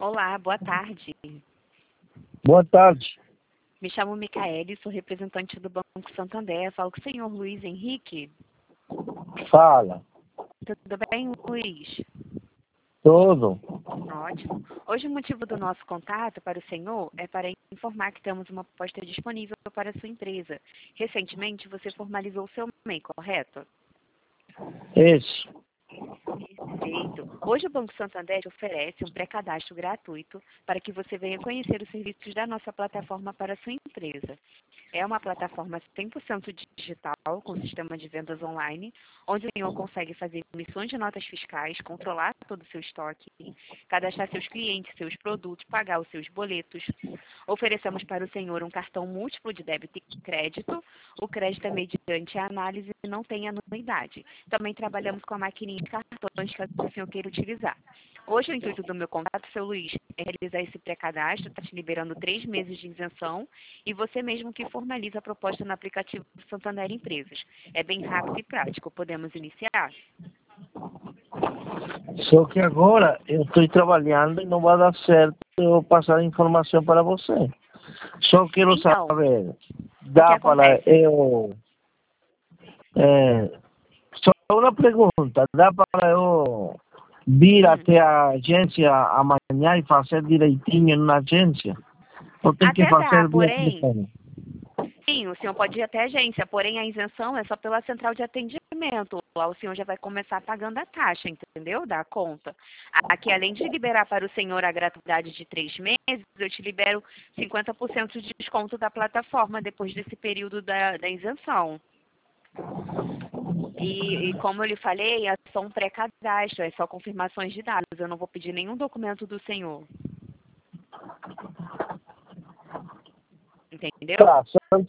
Olá, boa tarde. Boa tarde. Me chamo Micaele, sou representante do Banco Santander. Falo com o senhor Luiz Henrique. Fala. Tudo bem, Luiz? Tudo. Ótimo. Hoje o motivo do nosso contato para o senhor é para informar que temos uma proposta disponível para a sua empresa. Recentemente você formalizou o seu MEI, correto? Isso. Perfeito. Hoje o Banco Santander oferece um pré-cadastro gratuito para que você venha conhecer os serviços da nossa plataforma para a sua empresa. É uma plataforma 100% digital, com sistema de vendas online, onde o senhor consegue fazer emissões de notas fiscais, controlar todo o seu estoque, cadastrar seus clientes, seus produtos, pagar os seus boletos. Oferecemos para o senhor um cartão múltiplo de débito e crédito. O crédito é mediante a análise e não tem anuidade. Também trabalhamos com a maquininha de cartões que o senhor queira utilizar. Hoje o intuito do meu contato, seu Luiz, é realizar esse pré-cadastro, está te liberando 3 meses de isenção e você mesmo que formaliza a proposta no aplicativo Santander Empresas. É bem rápido e prático. Podemos iniciar? Só que agora eu estou trabalhando e não vai dar certo eu passar a informação para você. Só quero Então, saber, o que dá para acontece? eu... só uma pergunta, dá para eu vir até a agência amanhã e fazer direitinho na agência? Ou tem que Até dá, fazer via porém, telefone? sim, o senhor pode ir até a agência, porém a isenção é só pela central de atendimento. Lá o senhor já vai começar pagando a taxa, entendeu? Da conta. Aqui, além de liberar para o senhor a gratuidade de 3 meses, eu te libero 50% de desconto da plataforma depois desse período da isenção. E como eu lhe falei, é só um pré-cadastro, é só confirmações de dados. Eu não vou pedir nenhum documento do senhor. Entendeu? Tá,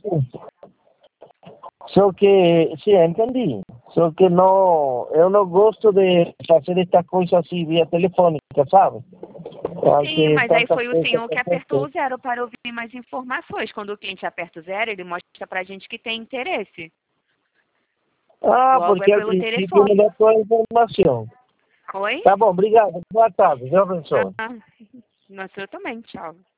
só que, sim, entendi. Só que não, eu não gosto de fazer esta coisa assim via telefônica, sabe? Sim, Porque mas aí tantas foi o coisas senhor que que apertou o acontecem. zero para ouvir mais informações. Quando o cliente aperta o zero, ele mostra para a gente que tem interesse. Ah, Logo é porque ao pelo princípio não telefone. dá toda a informação. Oi? Tá bom, obrigado. Boa tarde. Deus abençoe. Ah, nossa, eu também. Tchau.